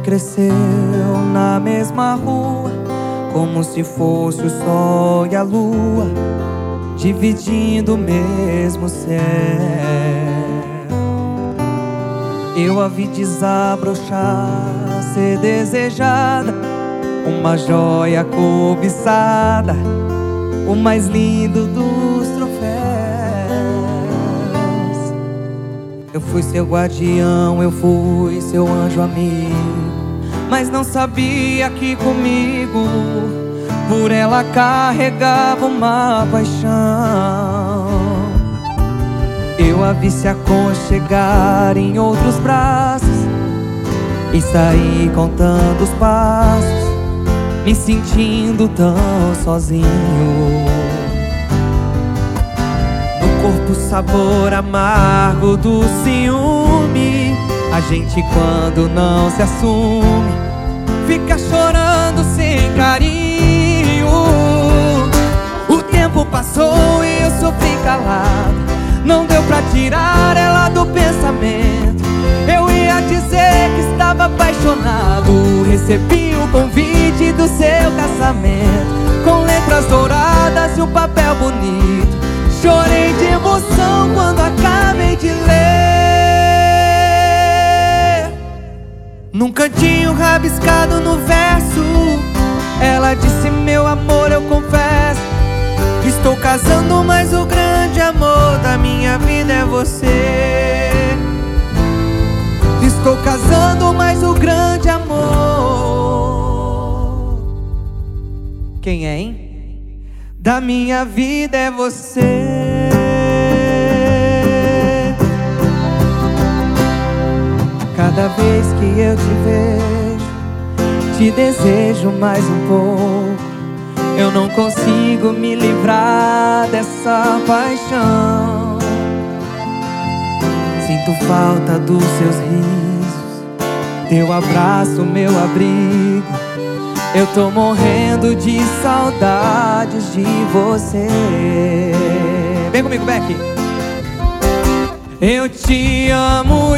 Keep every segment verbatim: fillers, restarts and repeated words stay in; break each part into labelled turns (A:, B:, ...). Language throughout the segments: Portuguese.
A: cresceu na mesma rua, como se fosse o sol e a lua dividindo o mesmo céu. Eu a vi desabrochar, ser desejada, uma joia cobiçada, o mais lindo dos troféus. Eu fui seu guardião, eu fui seu anjo amigo, mas não sabia que comigo por ela carregava uma paixão. Eu a vi se aconchegar em outros braços e saí contando os passos, me sentindo tão sozinho. No corpo o sabor amargo do ciúme, a gente quando não se assume fica chorando sem carinho. O tempo passou e eu sofri calado, não deu pra tirar ela do pensamento. Eu ia dizer que estava apaixonado, recebi o convite do seu casamento, com letras douradas e um papel bonito. Chorei de emoção quando acabei de ler. Num cantinho rabiscado no verso, ela disse: meu amor, eu confesso, estou casando, mas o grande amor da minha vida é você. Estou casando, mas o grande amor, quem é, hein? Da minha vida é você. Cada vez que eu te vejo, te desejo mais um pouco. Eu não consigo me livrar dessa paixão. Sinto falta dos seus risos, teu abraço, meu abrigo. Eu tô morrendo de saudades de você. Vem comigo, Beck. Eu te amo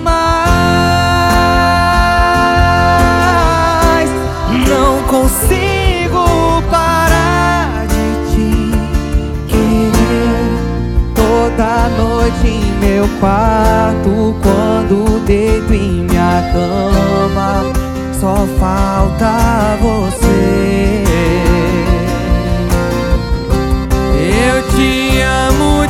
A: demais, não consigo parar de te querer. Toda noite em meu quarto, quando deito em minha cama, só falta você. Eu te amo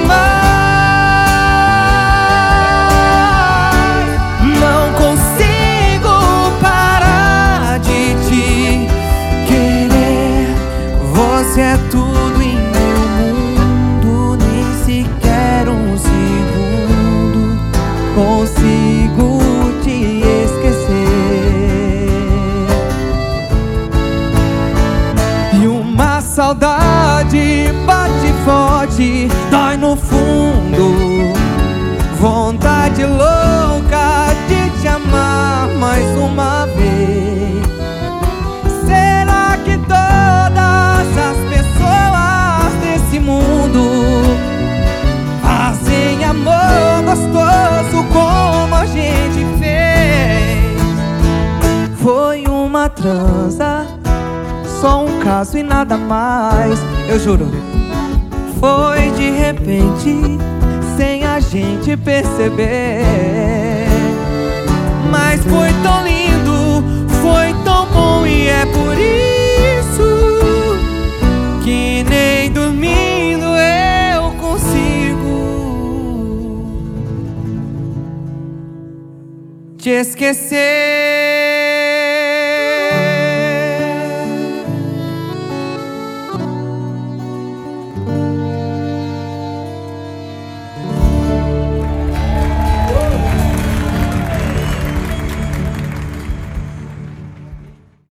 A: demais, não consigo parar de te querer. Você é tudo em meu mundo, nem sequer um segundo consigo te esquecer. Saudade bate forte, dói no fundo, vontade louca de te amar mais uma vez. Será que todas as pessoas desse mundo fazem amor gostoso como a gente fez? Foi uma transa, só um caso e nada mais, eu juro. Foi de repente, sem a gente perceber. Mas foi tão lindo, foi tão bom, e é por isso que nem dormindo eu consigo te esquecer.